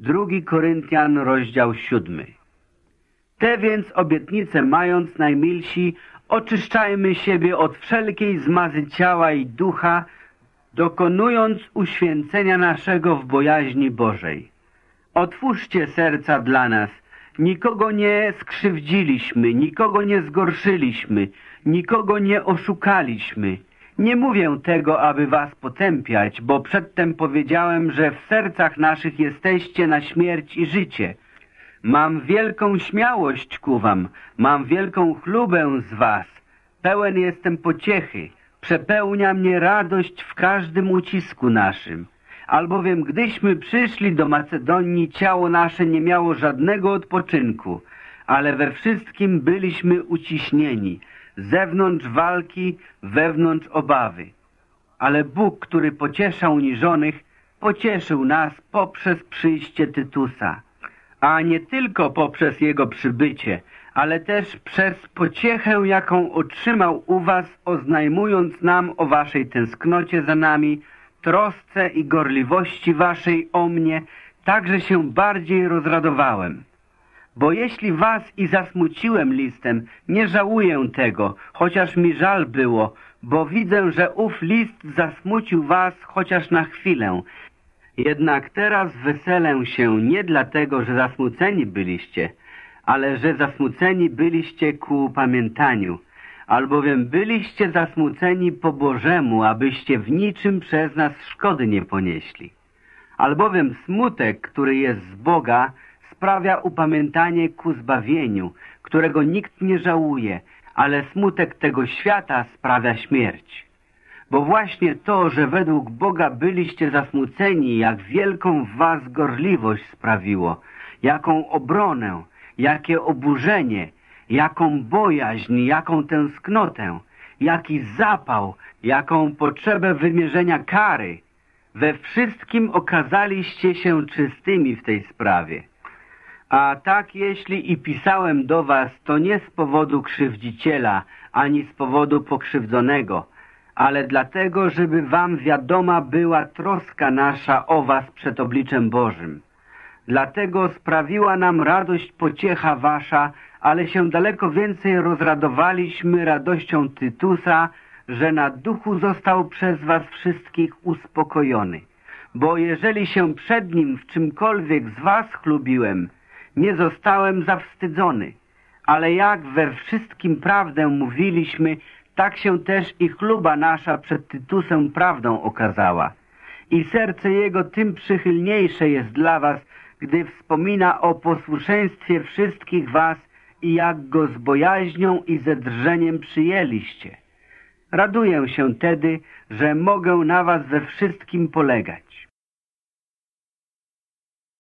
2 Koryntian, rozdział 7. Te więc obietnice mając, najmilsi, oczyszczajmy siebie od wszelkiej zmazy ciała i ducha, dokonując uświęcenia naszego w bojaźni Bożej. Otwórzcie serca dla nas. Nikogo nie skrzywdziliśmy, nikogo nie zgorszyliśmy, nikogo nie oszukaliśmy. Nie mówię tego, aby was potępiać, bo przedtem powiedziałem, że w sercach naszych jesteście na śmierć i życie. Mam wielką śmiałość ku wam, mam wielką chlubę z was. Pełen jestem pociechy, przepełnia mnie radość w każdym ucisku naszym. Albowiem gdyśmy przyszli do Macedonii, ciało nasze nie miało żadnego odpoczynku, ale we wszystkim byliśmy uciśnieni, zewnątrz walki, wewnątrz obawy. Ale Bóg, który pociesza uniżonych, pocieszył nas poprzez przyjście Tytusa, a nie tylko poprzez jego przybycie, ale też przez pociechę, jaką otrzymał u was, oznajmując nam o waszej tęsknocie za nami, trosce i gorliwości waszej o mnie, także się bardziej rozradowałem. Bo jeśli was i zasmuciłem listem, nie żałuję tego, chociaż mi żal było, bo widzę, że ów list zasmucił was chociaż na chwilę. Jednak teraz weselę się nie dlatego, że zasmuceni byliście, ale że zasmuceni byliście ku upamiętaniu, albowiem byliście zasmuceni po Bożemu, abyście w niczym przez nas szkody nie ponieśli. Albowiem smutek, który jest z Boga, sprawia upamiętanie ku zbawieniu, którego nikt nie żałuje, ale smutek tego świata sprawia śmierć. Bo właśnie to, że według Boga byliście zasmuceni, jak wielką w was gorliwość sprawiło, jaką obronę, jakie oburzenie, jaką bojaźń, jaką tęsknotę, jaki zapał, jaką potrzebę wymierzenia kary. We wszystkim okazaliście się czystymi w tej sprawie. A tak jeśli i pisałem do was, to nie z powodu krzywdziciela, ani z powodu pokrzywdzonego, ale dlatego, żeby wam wiadoma była troska nasza o was przed obliczem Bożym. Dlatego sprawiła nam radość pociecha wasza, ale się daleko więcej rozradowaliśmy radością Tytusa, że na duchu został przez was wszystkich uspokojony. Bo jeżeli się przed nim w czymkolwiek z was chlubiłem, nie zostałem zawstydzony. Ale jak we wszystkim prawdę mówiliśmy, tak się też i chluba nasza przed Tytusem prawdą okazała. I serce jego tym przychylniejsze jest dla was, gdy wspomina o posłuszeństwie wszystkich was i jak go z bojaźnią i ze drżeniem przyjęliście. Raduję się tedy, że mogę na was we wszystkim polegać.